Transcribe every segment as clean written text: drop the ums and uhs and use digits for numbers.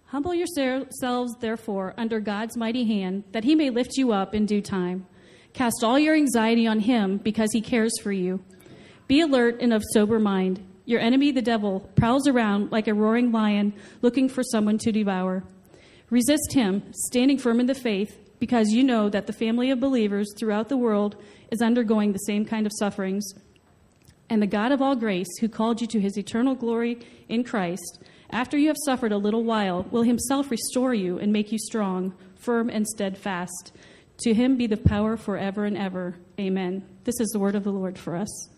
Humble yourselves, therefore, under God's mighty hand, that he may lift you up in due time. Cast all your anxiety on him, because he cares for you. Be alert and of sober mind. Your enemy, the devil, prowls around like a roaring lion, looking for someone to devour. Resist him, standing firm in the faith, because you know that the family of believers throughout the world is undergoing the same kind of sufferings. And the God of all grace, who called you to his eternal glory in Christ, after you have suffered a little while, will himself restore you and make you strong, firm, and steadfast. To him be the power forever and ever. Amen. This is the word of the Lord for us.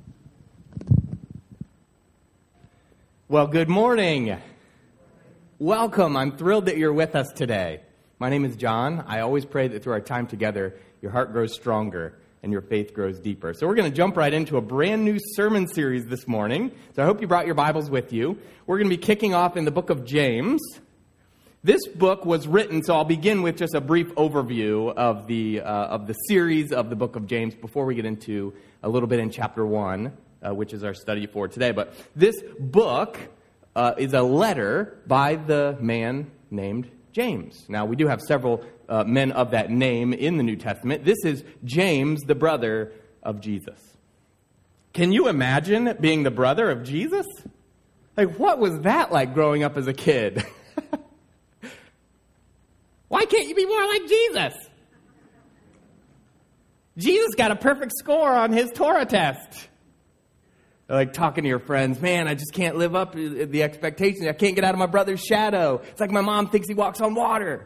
Well, good morning. Welcome. I'm thrilled that you're with us today. My name is John. I always pray that through our time together, your heart grows stronger and your faith grows deeper. So we're going to jump right into a brand new sermon series this morning. So I hope you brought your Bibles with you. We're going to be kicking off in the book of James. This book was written, so I'll begin with just a brief overview of the series of the book of James before we get into a little bit in chapter 1, which is our study for today. But this book is a letter by the man named James. Now, we do have several men of that name in the New Testament. This is James, the brother of Jesus. Can you imagine being the brother of Jesus? Like, what was that like growing up as a kid? Why can't you be more like Jesus? Jesus got a perfect score on his Torah test. Like talking to your friends, man, I just can't live up to the expectations. I can't get out of my brother's shadow. It's like my mom thinks he walks on water.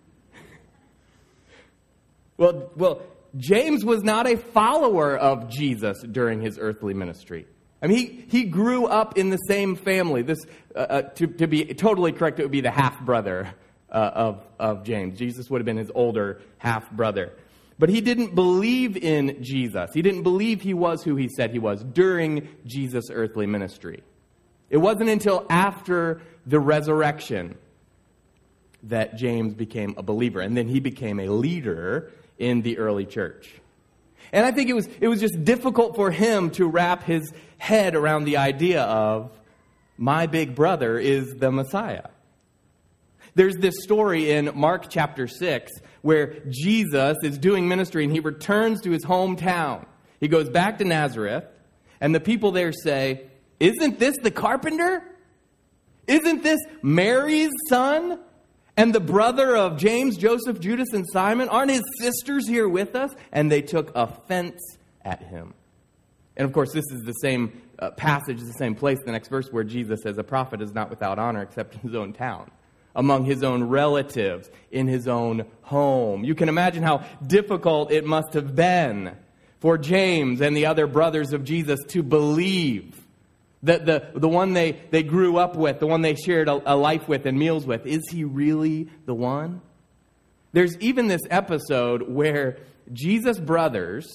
Well, James was not a follower of Jesus during his earthly ministry. I mean, he grew up in the same family. This, to be totally correct, it would be the half-brother of James. Jesus would have been his older half-brother. But he didn't believe in Jesus. He didn't believe he was who he said he was during Jesus' earthly ministry. It wasn't until after the resurrection that James became a believer. And then he became a leader in the early church. And I think it was just difficult for him to wrap his head around the idea of, my big brother is the Messiah. There's this story in Mark chapter 6 where Jesus is doing ministry and he returns to his hometown. He goes back to Nazareth, and the people there say, "Isn't this the carpenter? Isn't this Mary's son? And the brother of James, Joseph, Judas, and Simon? Aren't his sisters here with us?" And they took offense at him. And of course, this is the same passage, the same place, the next verse, where Jesus says, "A prophet is not without honor except in his own town, among his own relatives, in his own home." You can imagine how difficult it must have been for James and the other brothers of Jesus to believe that the one they grew up with, the one they shared a life with and meals with, is he really the one? There's even this episode where Jesus' brothers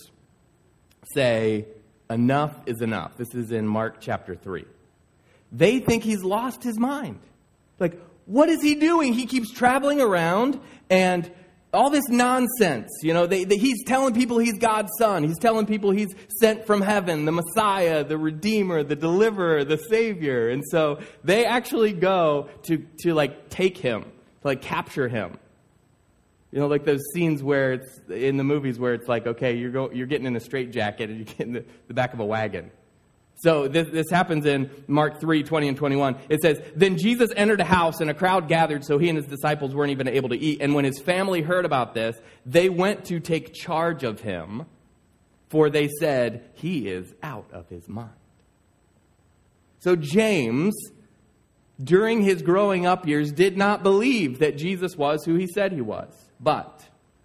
say, "Enough is enough." This is in Mark chapter 3. They think he's lost his mind. Like, what is he doing? He keeps traveling around and all this nonsense. You know, he's telling people he's God's son. He's telling people he's sent from heaven, the Messiah, the Redeemer, the Deliverer, the Savior. And so they actually go to like take him, to like capture him. You know, like those scenes where it's in the movies where it's like, okay, you're getting in a straitjacket and you get in the back of a wagon. So this happens in Mark 3, 20 and 21. It says, "Then Jesus entered a house and a crowd gathered, so he and his disciples weren't even able to eat. And when his family heard about this, they went to take charge of him, for they said, 'He is out of his mind.'" So James, during his growing up years, did not believe that Jesus was who he said he was. But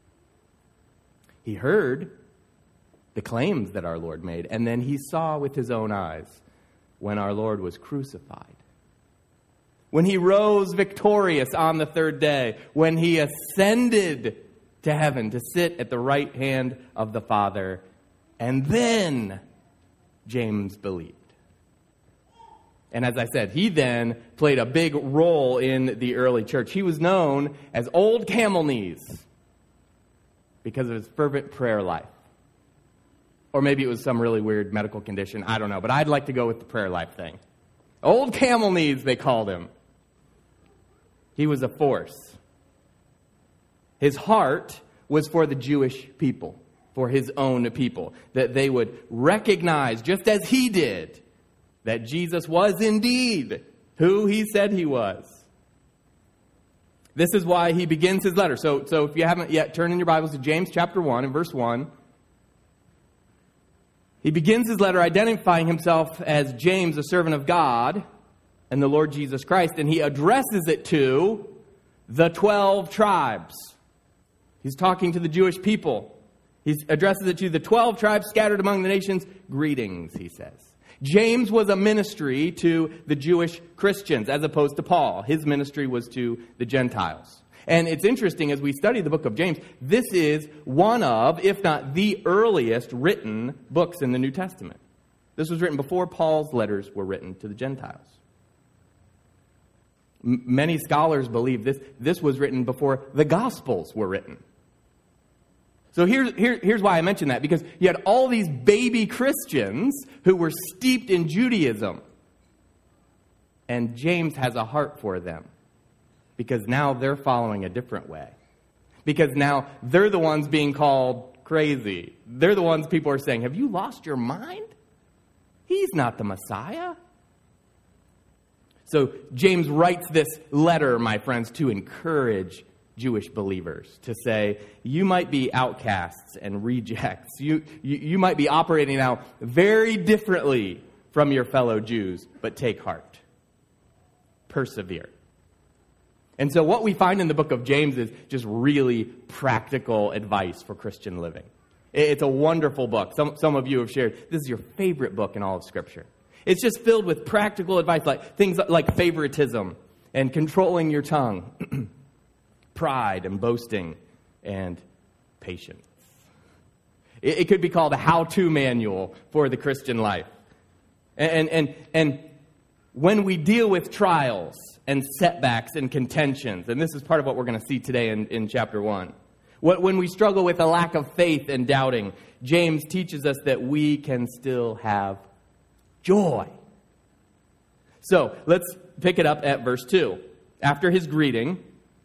he heard the claims that our Lord made, and then he saw with his own eyes when our Lord was crucified, when he rose victorious on the third day, when he ascended to heaven to sit at the right hand of the Father. And then James believed. And as I said, he then played a big role in the early church. He was known as Old Camel Knees because of his fervent prayer life. Or maybe it was some really weird medical condition. I don't know. But I'd like to go with the prayer life thing. Old Camel Knees, they called him. He was a force. His heart was for the Jewish people, for his own people, that they would recognize, just as he did, that Jesus was indeed who he said he was. This is why he begins his letter. So if you haven't yet, turn in your Bibles to James chapter 1 and verse 1. He begins his letter identifying himself as James, a servant of God, and the Lord Jesus Christ, and he addresses it to the 12 tribes. He's talking to the Jewish people. He addresses it to the 12 tribes scattered among the nations. Greetings, he says. James was a ministry to the Jewish Christians, as opposed to Paul. His ministry was to the Gentiles. And it's interesting, as we study the book of James, this is one of, if not the earliest written books in the New Testament. This was written before Paul's letters were written to the Gentiles. Many scholars believe this was written before the Gospels were written. So here's why I mention that, because you had all these baby Christians who were steeped in Judaism. And James has a heart for them, because now they're following a different way. Because now they're the ones being called crazy. They're the ones people are saying, have you lost your mind? He's not the Messiah. So James writes this letter, my friends, to encourage Jewish believers, to say, you might be outcasts and rejects. You might be operating now very differently from your fellow Jews, but take heart. Persevere. And so what we find in the book of James is just really practical advice for Christian living. It's a wonderful book. Some of you have shared, this is your favorite book in all of Scripture. It's just filled with practical advice, like things like favoritism and controlling your tongue, pride and boasting, and patience. It could be called a how-to manual for the Christian life. And when we deal with trials and setbacks and contentions, and this is part of what we're going to see today in chapter 1, when we struggle with a lack of faith and doubting, James teaches us that we can still have joy. So let's pick it up at verse 2. After his greeting,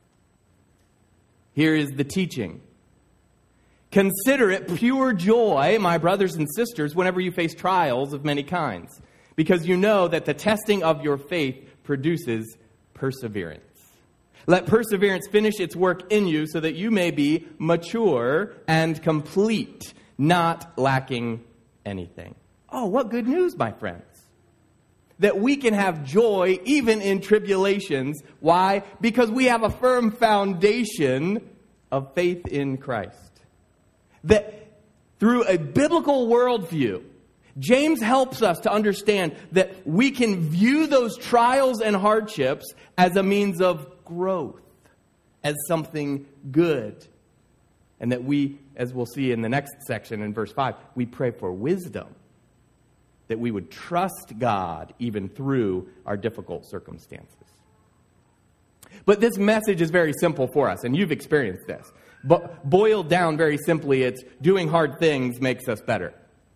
here is the teaching. Consider it pure joy, my brothers and sisters, whenever you face trials of many kinds, because you know that the testing of your faith produces perseverance. Let perseverance finish its work in you so that you may be mature and complete, not lacking anything. Oh, what good news, my friends. That we can have joy even in tribulations. Why? Because we have a firm foundation of faith in Christ. That through a biblical worldview, James helps us to understand that we can view those trials and hardships as a means of growth, as something good. And that we, as we'll see in the next section in verse 5, we pray for wisdom. That we would trust God even through our difficult circumstances. But this message is very simple for us, and you've experienced this. But boiled down very simply, it's doing hard things makes us better.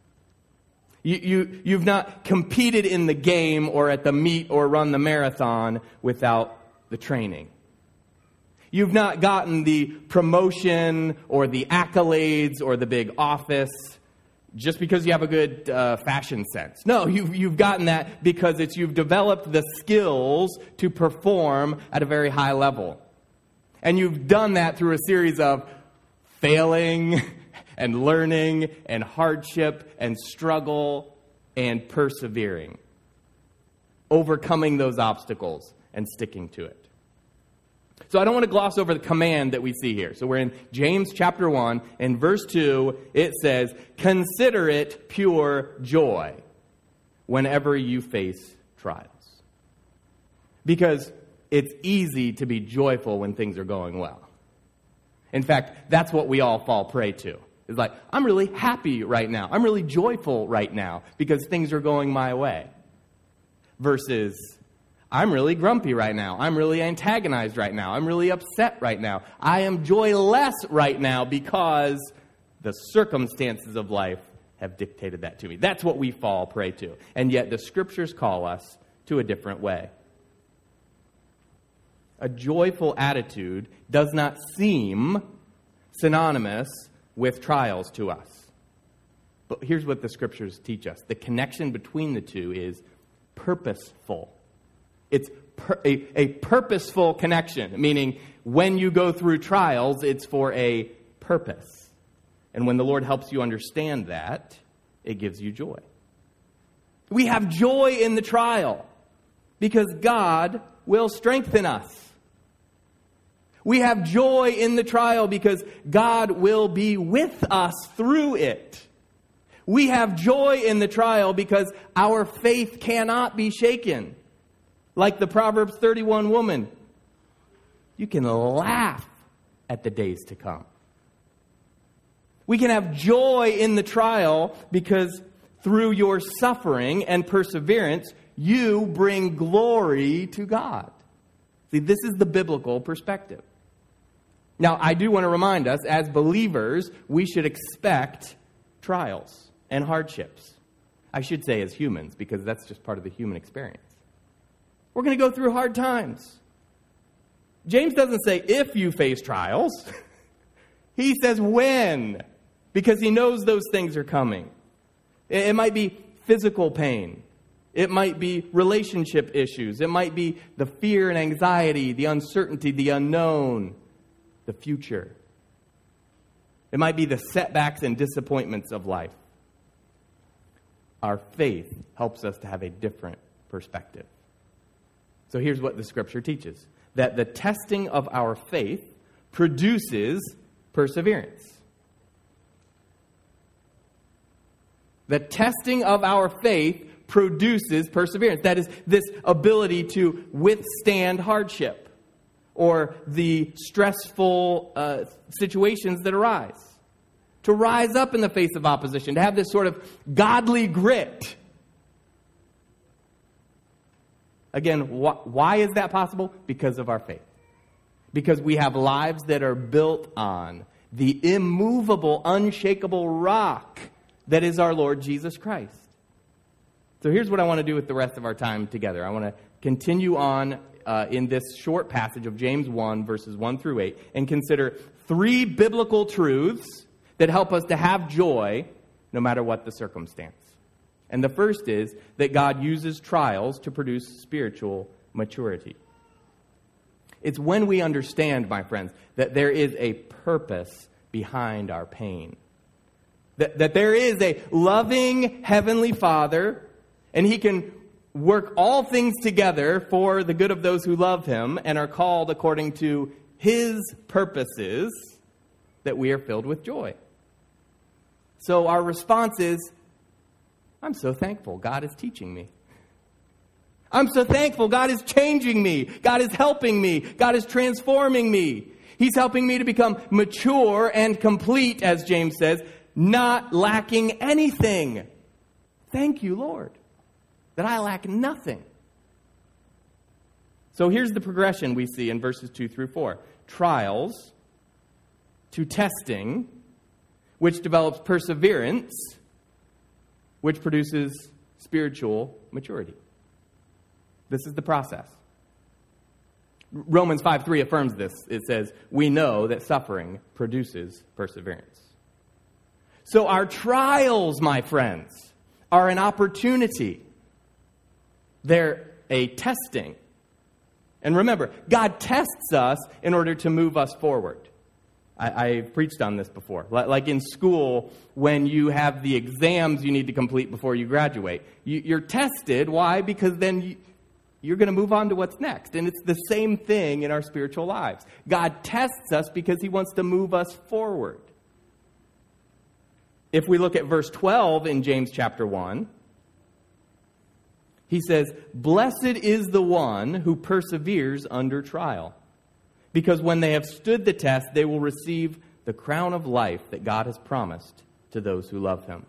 You've not competed in the game or at the meet or run the marathon without the training. You've not gotten the promotion or the accolades or the big office just because you have a good fashion sense. No, you've gotten that because you've developed the skills to perform at a very high level. And you've done that through a series of failing and learning and hardship and struggle and persevering. Overcoming those obstacles and sticking to it. So I don't want to gloss over the command that we see here. So we're in James chapter 1, and verse 2, it says, consider it pure joy whenever you face trials. Because it's easy to be joyful when things are going well. In fact, that's what we all fall prey to. It's like, I'm really happy right now. I'm really joyful right now because things are going my way. Versus, I'm really grumpy right now. I'm really antagonized right now. I'm really upset right now. I am joyless right now because the circumstances of life have dictated that to me. That's what we fall prey to. And yet the Scriptures call us to a different way. a joyful attitude does not seem synonymous with trials to us. But here's what the Scriptures teach us. The connection between the two is purposeful. It's a purposeful connection, meaning when you go through trials, it's for a purpose. And when the Lord helps you understand that, it gives you joy. We have joy in the trial because God will strengthen us. We have joy in the trial because God will be with us through it. We have joy in the trial because our faith cannot be shaken. Like the Proverbs 31 woman, you can laugh at the days to come. We can have joy in the trial because through your suffering and perseverance, you bring glory to God. See, this is the biblical perspective. Now, I do want to remind us, as believers, we should expect trials and hardships. I should say as humans, because that's just part of the human experience. We're going to go through hard times. James doesn't say if you face trials. He says when, because he knows those things are coming. It might be physical pain. It might be relationship issues. It might be the fear and anxiety, the uncertainty, the unknown, the future. It might be the setbacks and disappointments of life. Our faith helps us to have a different perspective. So here's what the Scripture teaches. That the testing of our faith produces perseverance. The testing of our faith produces perseverance. That is, this ability to withstand hardship or the stressful situations that arise. To rise up in the face of opposition. To have this sort of godly grit. Again, why is that possible? Because of our faith. Because we have lives that are built on the immovable, unshakable rock that is our Lord Jesus Christ. So here's what I want to do with the rest of our time together. I want to continue on in this short passage of James 1, verses 1 through 8, and consider 3 biblical truths that help us to have joy no matter what the circumstance. And the first is that God uses trials to produce spiritual maturity. It's when we understand, my friends, that there is a purpose behind our pain. That there is a loving Heavenly Father, and He can work all things together for the good of those who love Him and are called according to His purposes, that we are filled with joy. So our response is, I'm so thankful God is teaching me. I'm so thankful God is changing me. God is helping me. God is transforming me. He's helping me to become mature and complete, as James says, not lacking anything. Thank you, Lord, that I lack nothing. So here's the progression we see in verses 2 through 4. Trials to testing, which develops perseverance, which produces spiritual maturity. This is the process. Romans 5:3 affirms this. It says, we know that suffering produces perseverance. So our trials, my friends, are an opportunity. They're a testing. And remember, God tests us in order to move us forward. I preached on this before. Like in school, when you have the exams you need to complete before you graduate, you're tested. Why? Because then you're going to move on to what's next. And it's the same thing in our spiritual lives. God tests us because He wants to move us forward. If we look at verse 12 in James chapter 1, he says, blessed is the one who perseveres under trial. Because when they have stood the test, they will receive the crown of life that God has promised to those who love Him.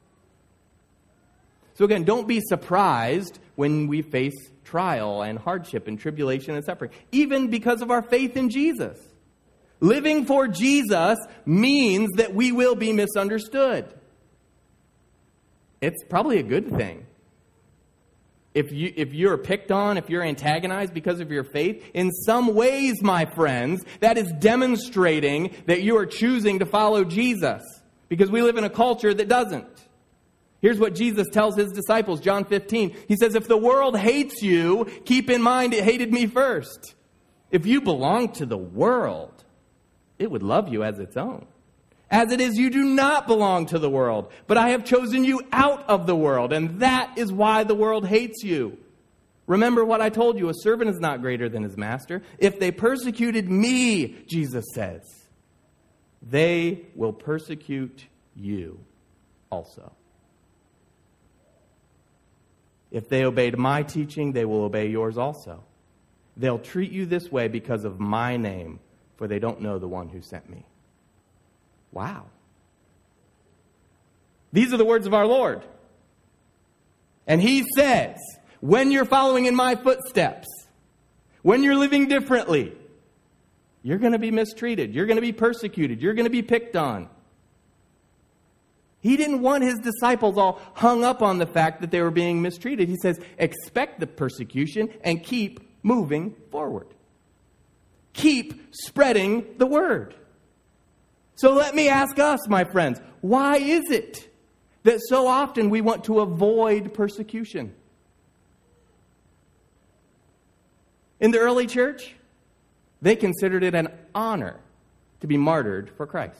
So again, don't be surprised when we face trial and hardship and tribulation and suffering, even because of our faith in Jesus. Living for Jesus means that we will be misunderstood. It's probably a good thing. if you're picked on, if you're antagonized because of your faith, in some ways, my friends, that is demonstrating that you are choosing to follow Jesus. Because we live in a culture that doesn't. Here's what Jesus tells his disciples, John 15. He says, if the world hates you, keep in mind it hated me first. If you belong to the world, it would love you as its own. As it is, you do not belong to the world, but I have chosen you out of the world, and that is why the world hates you. Remember what I told you, a servant is not greater than his master. If they persecuted me, Jesus says, they will persecute you also. If they obeyed my teaching, they will obey yours also. They'll treat you this way because of my name, for they don't know the one who sent me. Wow. These are the words of our Lord. And he says, when you're following in my footsteps, when you're living differently, you're going to be mistreated. You're going to be persecuted. You're going to be picked on. He didn't want his disciples all hung up on the fact that they were being mistreated. He says, expect the persecution and keep moving forward. Keep spreading the word. So let me ask us, my friends, why is it that so often we want to avoid persecution? In the early church, they considered it an honor to be martyred for Christ.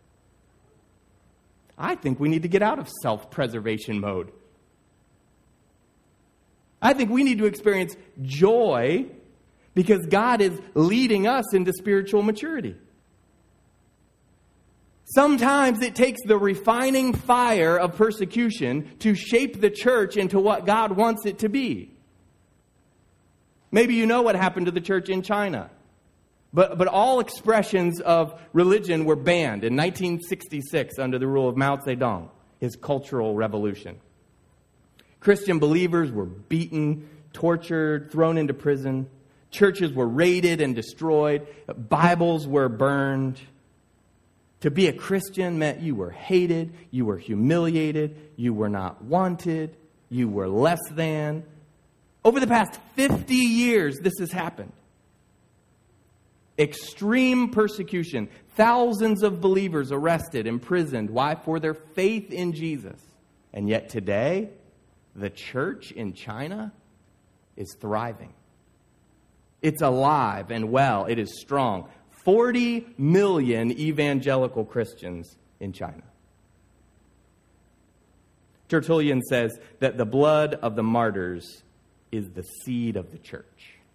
I think we need to get out of self-preservation mode. I think we need to experience joy because God is leading us into spiritual maturity. Sometimes it takes the refining fire of persecution to shape the church into what God wants it to be. Maybe you know what happened to the church in China. But all expressions of religion were banned in 1966 under the rule of Mao Zedong, his cultural revolution. Christian believers were beaten, tortured, thrown into prison. Churches were raided and destroyed. Bibles were burned. To be a Christian meant you were hated, you were humiliated, you were not wanted, you were less than. Over the past 50 years, this has happened. Extreme persecution. Thousands of believers arrested, imprisoned. Why? For their faith in Jesus. And yet today, the church in China is thriving. It's alive and well. It is strong. 40 million evangelical Christians in China. Tertullian says that the blood of the martyrs is the seed of the church.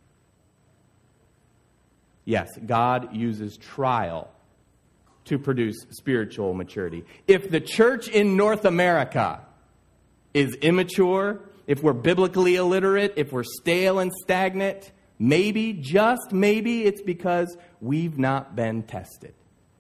Yes, God uses trial to produce spiritual maturity. If the church in North America is immature, if we're biblically illiterate, if we're stale and stagnant, maybe, just maybe, it's because we've not been tested.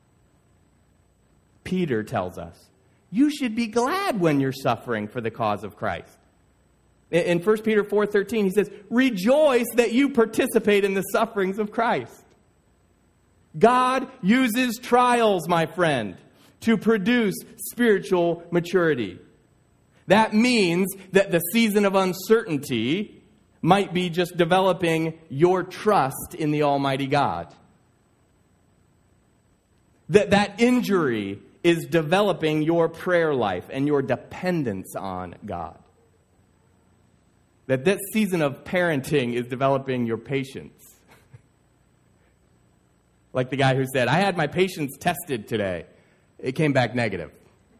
Peter tells us, you should be glad when you're suffering for the cause of Christ. In 1 Peter 4:13, he says, rejoice that you participate in the sufferings of Christ. God uses trials, my friend, to produce spiritual maturity. That means that the season of uncertainty might be just developing your trust in the Almighty God. That injury is developing your prayer life and your dependence on God. That this season of parenting is developing your patience. Like the guy who said, I had my patience tested today. It came back negative.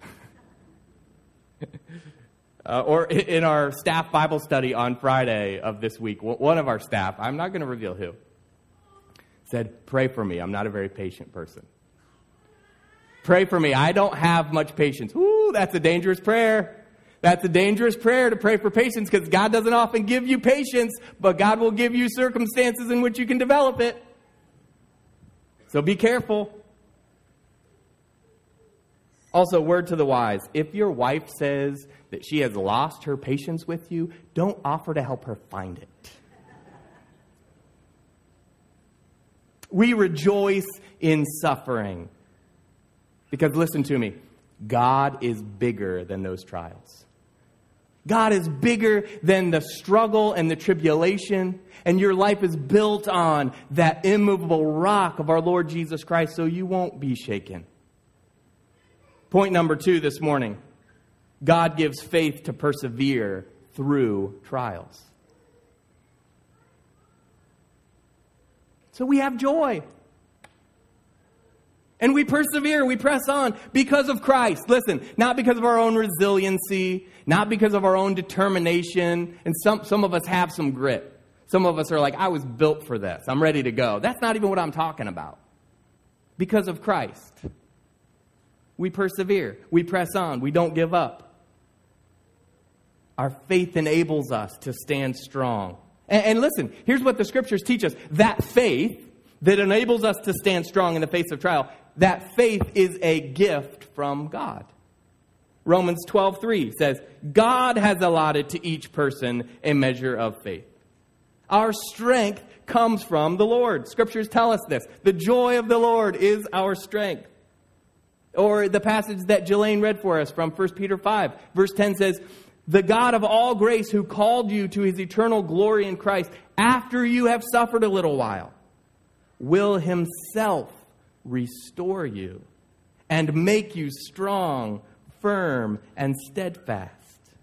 Or in our staff Bible study on Friday of this week, one of our staff, I'm not going to reveal who, said, pray for me. I'm not a very patient person. Pray for me. I don't have much patience. Ooh, that's a dangerous prayer. That's a dangerous prayer to pray for patience because God doesn't often give you patience, but God will give you circumstances in which you can develop it. So be careful. Also, word to the wise. If your wife says that she has lost her patience with you, don't offer to help her find it. We rejoice in suffering. Because listen to me, God is bigger than those trials. God is bigger than the struggle and the tribulation, and your life is built on that immovable rock of our Lord Jesus Christ, so you won't be shaken. Point number 2 this morning. God gives faith to persevere through trials. So we have joy. And we persevere, we press on because of Christ. Listen, not because of our own resiliency, not because of our own determination. And some of us have some grit. Some of us are like, I was built for this. I'm ready to go. That's not even what I'm talking about. Because of Christ. We persevere, we press on, we don't give up. Our faith enables us to stand strong. And listen, here's what the scriptures teach us. That faith that enables us to stand strong in the face of trial, that faith is a gift from God. Romans 12:3 says, God has allotted to each person a measure of faith. Our strength comes from the Lord. Scriptures tell us this. The joy of the Lord is our strength. Or the passage that Jelaine read for us from 1 Peter 5, verse 10 says, the God of all grace who called you to his eternal glory in Christ, after you have suffered a little while, will himself restore you and make you strong, firm, and steadfast.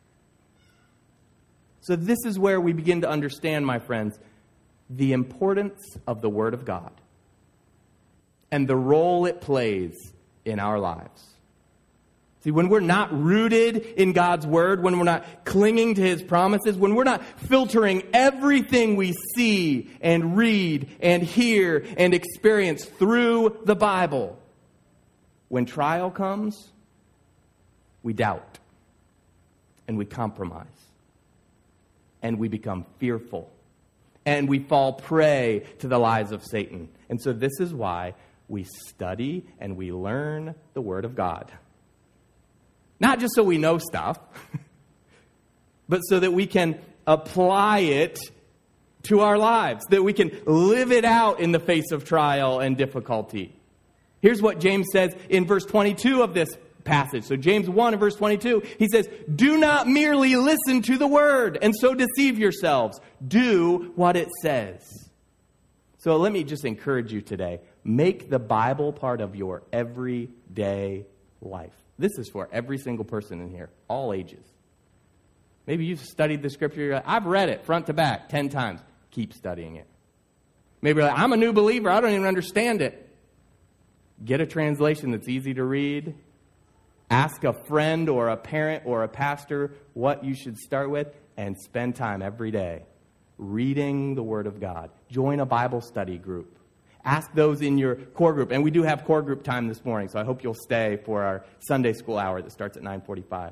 So this is where we begin to understand, my friends, the importance of the Word of God and the role it plays in our lives. See, when we're not rooted in God's Word, when we're not clinging to His promises, when we're not filtering everything we see and read and hear and experience through the Bible, when trial comes, we doubt and we compromise and we become fearful and we fall prey to the lies of Satan. And so this is why we study and we learn the Word of God. Not just so we know stuff, but so that we can apply it to our lives, that we can live it out in the face of trial and difficulty. Here's what James says in verse 22 of this passage. So James 1 and verse 22, he says, do not merely listen to the word and so deceive yourselves. Do what it says. So let me just encourage you today. Make the Bible part of your everyday life. This is for every single person in here, all ages. Maybe you've studied the scripture. You're like, I've read it front to back 10 times. Keep studying it. Maybe you're like, I'm a new believer. I don't even understand it. Get a translation that's easy to read. Ask a friend or a parent or a pastor what you should start with, and spend time every day reading the Word of God. Join a Bible study group. Ask those in your core group. And we do have core group time this morning, so I hope you'll stay for our Sunday school hour that starts at 9:45.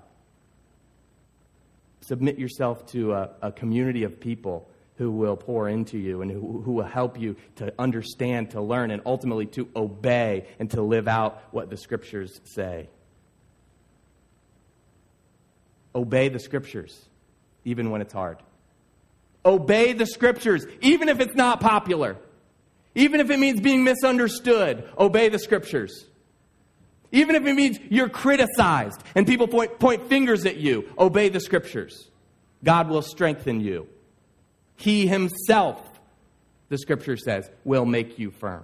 Submit yourself to a community of people who will pour into you and who will help you to understand, to learn, and ultimately to obey and to live out what the Scriptures say. Obey the Scriptures, even when it's hard. Obey the Scriptures, even if it's not popular. Even if it means being misunderstood, obey the Scriptures. Even if it means you're criticized and people point fingers at you, obey the Scriptures. God will strengthen you. He himself, the Scripture says, will make you firm.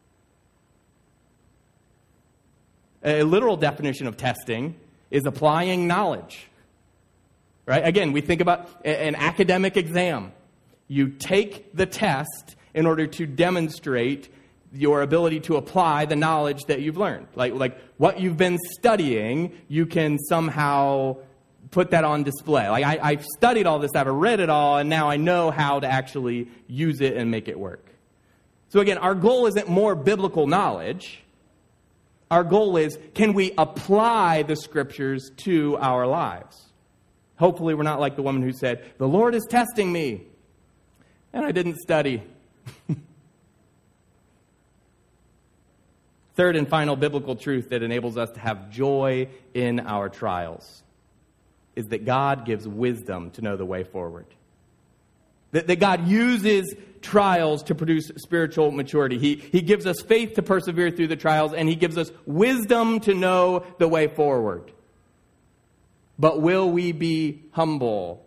A literal definition of testing is applying knowledge. Right? Again, we think about an academic exam. You take the test in order to demonstrate your ability to apply the knowledge that you've learned. Like what you've been studying, you can somehow put that on display. Like I've studied all this, I've read it all, and now I know how to actually use it and make it work. So again, our goal isn't more biblical knowledge. Our goal is, can we apply the Scriptures to our lives? Hopefully we're not like the woman who said, the Lord is testing me, and I didn't study. Third and final biblical truth that enables us to have joy in our trials is that God gives wisdom to know the way forward. That God uses trials to produce spiritual maturity. He gives us faith to persevere through the trials, and He gives us wisdom to know the way forward. But will we be humble?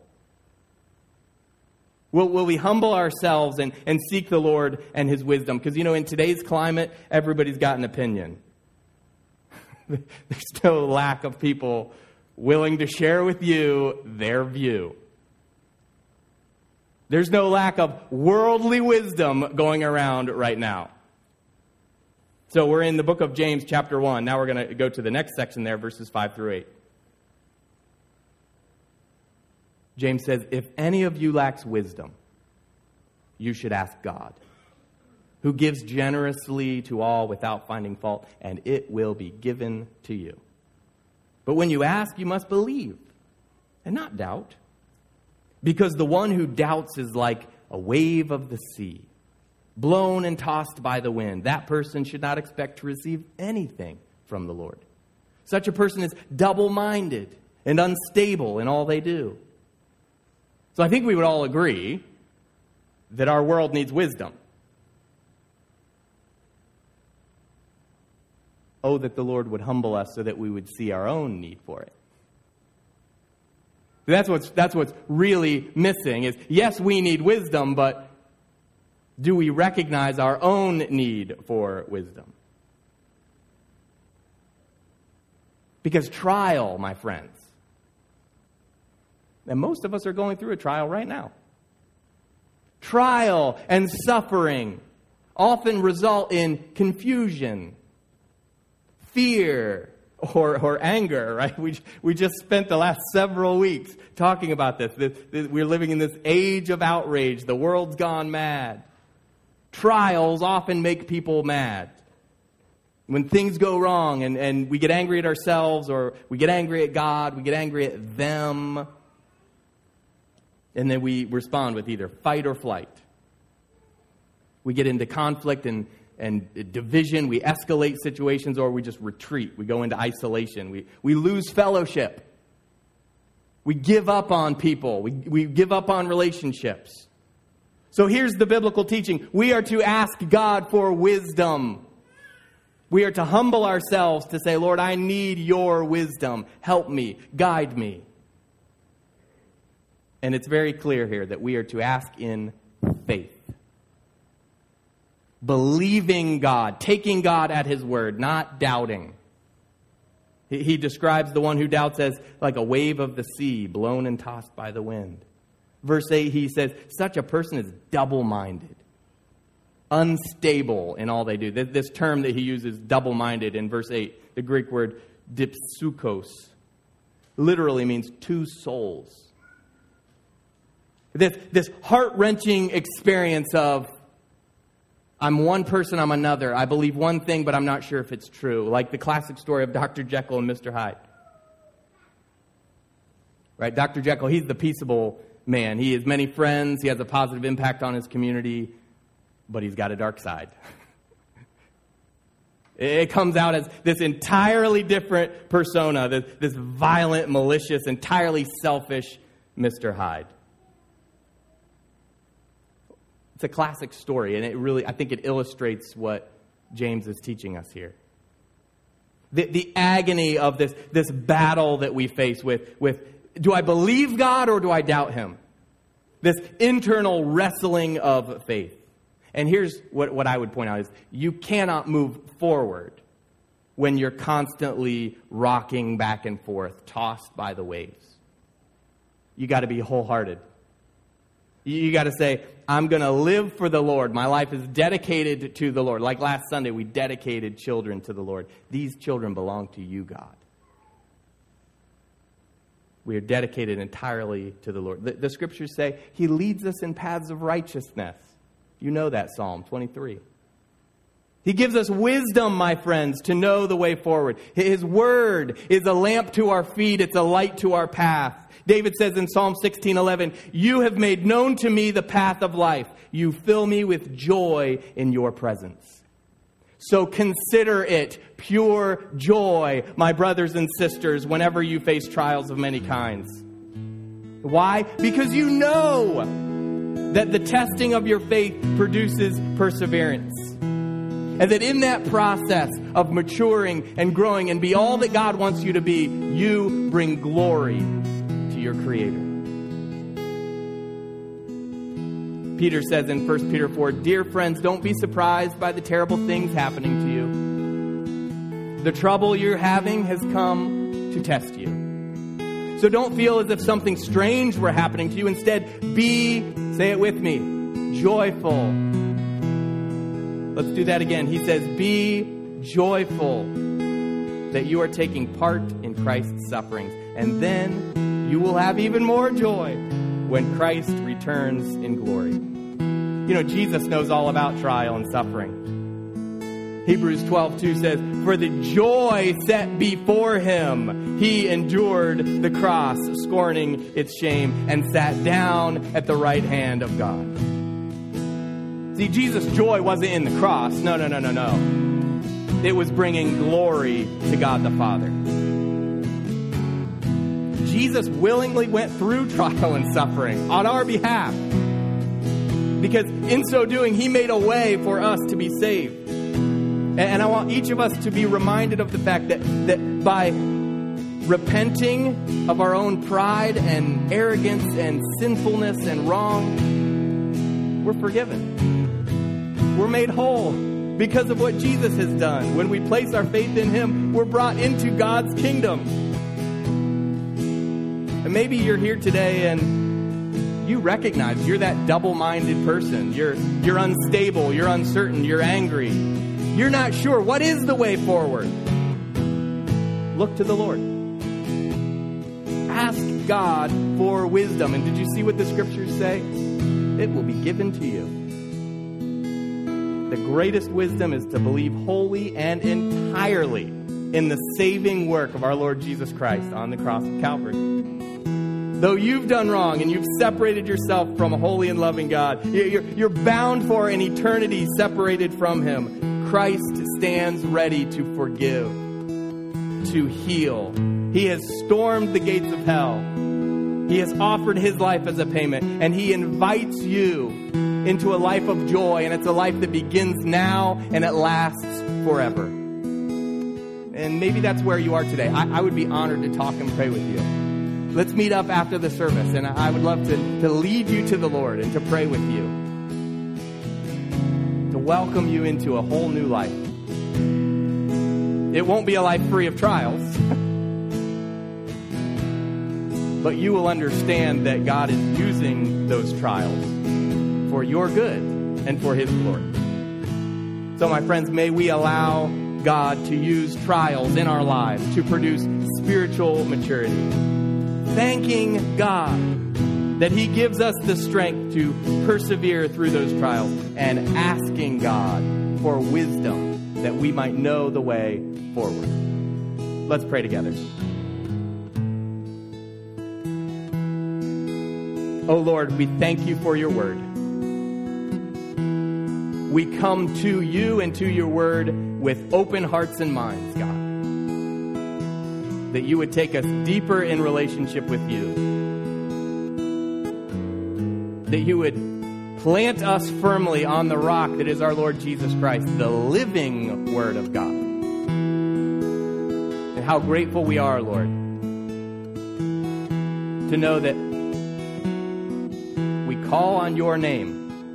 Will we humble ourselves and seek the Lord and His wisdom? Because, in today's climate, everybody's got an opinion. There's no lack of people willing to share with you their view. There's no lack of worldly wisdom going around right now. So we're in the book of James, chapter 1. Now we're going to go to the next section there, verses 5 through 8. James says, if any of you lacks wisdom, you should ask God, who gives generously to all without finding fault, and it will be given to you. But when you ask, you must believe and not doubt, because the one who doubts is like a wave of the sea, blown and tossed by the wind. That person should not expect to receive anything from the Lord. Such a person is double-minded and unstable in all they do. So I think we would all agree that our world needs wisdom. Oh, that the Lord would humble us so that we would see our own need for it. That's what's really missing is, yes, we need wisdom, but do we recognize our own need for wisdom? Because trial, my friends, and most of us are going through a trial right now. Trial and suffering often result in confusion, fear, or anger, right? We just spent the last several weeks talking about this. We're living in this age of outrage. The world's gone mad. Trials often make people mad. When things go wrong and we get angry at ourselves, or we get angry at God, we get angry at them, and then we respond with either fight or flight. We get into conflict and division. We escalate situations, or we just retreat. We go into isolation. We lose fellowship. We give up on people. We give up on relationships. So here's the biblical teaching. We are to ask God for wisdom. We are to humble ourselves to say, Lord, I need your wisdom. Help me. Guide me. And it's very clear here that we are to ask in faith. Believing God, taking God at His word, not doubting. He describes the one who doubts as like a wave of the sea, blown and tossed by the wind. Verse 8, he says, such a person is double-minded, unstable in all they do. This term that he uses, double-minded, in verse 8, the Greek word dipsukos, literally means two souls. This heart-wrenching experience of, I'm one person, I'm another. I believe one thing, but I'm not sure if it's true. Like the classic story of Dr. Jekyll and Mr. Hyde. Right? Dr. Jekyll, he's the peaceable man. He has many friends. He has a positive impact on his community, but he's got a dark side. It comes out as this entirely different persona, this violent, malicious, entirely selfish Mr. Hyde. It's a classic story, and I think it illustrates what James is teaching us here. The agony of this battle that we face with, do I believe God or do I doubt Him? This internal wrestling of faith. And here's what I would point out is, you cannot move forward when you're constantly rocking back and forth, tossed by the waves. You got to be wholehearted. You got to say, I'm going to live for the Lord. My life is dedicated to the Lord. Like last Sunday, we dedicated children to the Lord. These children belong to you, God. We are dedicated entirely to the Lord. The scriptures say He leads us in paths of righteousness. You know that, Psalm 23. He gives us wisdom, my friends, to know the way forward. His word is a lamp to our feet. It's a light to our path. David says in Psalm 16:11, you have made known to me the path of life. You fill me with joy in your presence. So consider it pure joy, my brothers and sisters, whenever you face trials of many kinds. Why? Because you know that the testing of your faith produces perseverance. And that in that process of maturing and growing and be all that God wants you to be, you bring glory to your Creator. Peter says in 1 Peter 4, "Dear friends, don't be surprised by the terrible things happening to you. The trouble you're having has come to test you. So don't feel as if something strange were happening to you. Instead, be," say it with me, "joyful." Let's do that again. He says, "Be joyful that you are taking part in Christ's sufferings. And then you will have even more joy when Christ returns in glory." You know, Jesus knows all about trial and suffering. Hebrews 12:2 says, "For the joy set before him, he endured the cross, scorning its shame, and sat down at the right hand of God." See, Jesus' joy wasn't in the cross. No. It was bringing glory to God the Father. Jesus willingly went through trial and suffering on our behalf, because in so doing, he made a way for us to be saved. And I want each of us to be reminded of the fact that by repenting of our own pride and arrogance and sinfulness and wrong, we're forgiven. We're made whole because of what Jesus has done. When we place our faith in him, we're brought into God's kingdom. And maybe you're here today and you recognize you're that double-minded person. You're unstable, you're uncertain, you're angry. You're not sure. What is the way forward? Look to the Lord. Ask God for wisdom. And did you see what the scriptures say? It will be given to you. The greatest wisdom is to believe wholly and entirely in the saving work of our Lord Jesus Christ on the cross of Calvary. Though you've done wrong and you've separated yourself from a holy and loving God, you're bound for an eternity separated from him. Christ stands ready to forgive, to heal. He has stormed the gates of hell. He has offered his life as a payment, and he invites you into a life of joy, and it's a life that begins now and it lasts forever. And maybe that's where you are today. I would be honored to talk and pray with you. Let's meet up after the service, and I would love to lead you to the Lord and to pray with you, to welcome you into a whole new life. It won't be a life free of trials, but you will understand that God is using those trials for your good and for his glory. So, my friends, may we allow God to use trials in our lives to produce spiritual maturity. Thanking God that he gives us the strength to persevere through those trials, and asking God for wisdom that we might know the way forward. Let's pray together. Oh Lord, we thank you for your word. We come to you and to your word with open hearts and minds, God. That you would take us deeper in relationship with you. That you would plant us firmly on the rock that is our Lord Jesus Christ, the living Word of God. And how grateful we are, Lord, to know that we call on your name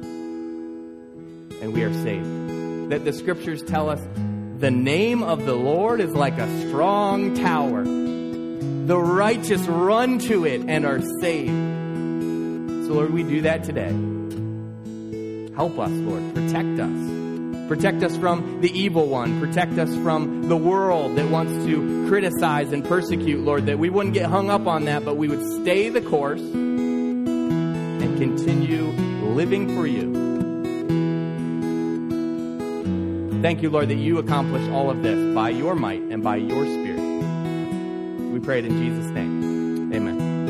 and we are saved. That the scriptures tell us the name of the Lord is like a strong tower. The righteous run to it and are saved. So, Lord, we do that today. Help us, Lord. Protect us. Protect us from the evil one. Protect us from the world that wants to criticize and persecute, Lord, that we wouldn't get hung up on that, but we would stay the course and continue living for you. Thank you, Lord, that you accomplish all of this by your might and by your Spirit. We pray it in Jesus' name. Amen.